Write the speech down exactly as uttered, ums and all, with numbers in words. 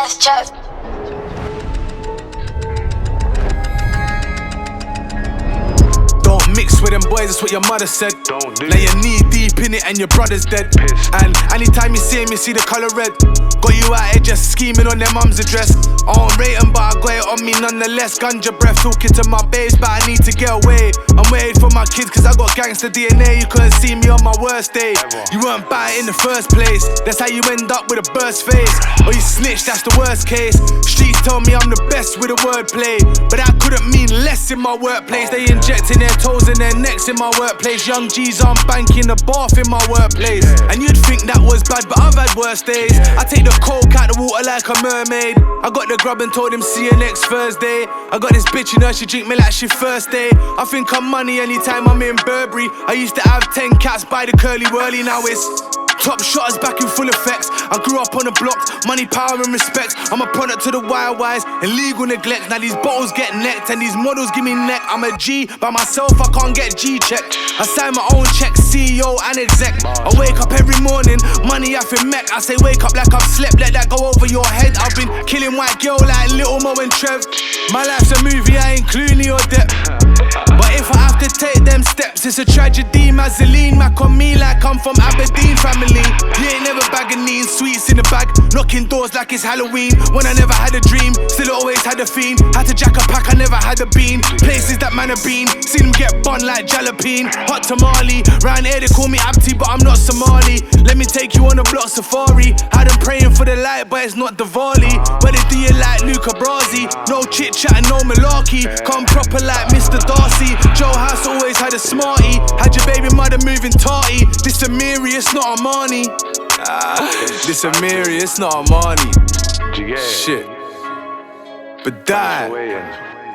That's just. Don't mix with them boys, that's what your mother said. Don't do Now you're knee deep in it and your brother's dead. Pissed. And anytime you see him, you see the colour red. Got you out here just scheming on their mum's address. I don't rate 'em, but I got it on me nonetheless. Ganja breath talking to my babes, but I need to get away. I'm waiting for my kids cause I got gangster D N A. You couldn't see me on my worst day. Ever. You weren't bad in the first place. That's how you end up with a burst face. Or you snitch, that's the worst case. Streets tell me I'm the best with a wordplay, but that couldn't mean less in my workplace. They injecting their toes and their necks in my workplace. Young G's on banking the bath in my workplace. And you'd think that was bad, but I've had worse days. I take the coke out the water like a mermaid. I got the grub and told him see you next Thursday. I got this bitch in her, she drink me like she thirsty. I think I'm money anytime I'm in Burberry. I used to have ten cats by the curly whirly, now it's top shotters back in full effects. I grew up on the block, money, power and respect. I'm a product to the wild wise and legal neglect. Now these bottles get necked and these models give me neck. I'm a G, by myself I can't get G checked. I sign my own check, C E O and exec. I wake up every morning, money I feel mech. I say wake up like I've slept, let that go over your head. I've been killing white girl like Little Mo and Trev. My life's a movie, I ain't Clooney or Depp. But if I have to take them steps, it's a tragedy. Mazzoline Mac on me like I'm from Aberdeen family. You ain't never bagging neat, sweets in the bag, knocking doors like it's Halloween. When I never had a dream, still always had a fiend. Had to jack a pack, I never had a bean. Places that man have been, seen them get bun like jalapeno. Hot tamale, round here they call me Abti, but I'm not Somali. Let me take you on a block safari. Had them praying for the light, but it's not Diwali. But they do you like Luca Brasi. No chit chat and no malarkey. Come proper like Mister Darcy. Joe House always had a smarty. Had your baby mother moving tarty. This Amiri, it's not Armani. Ah, this Amiri, it's not Armani. Did you get it? Shit. But die. Waiting.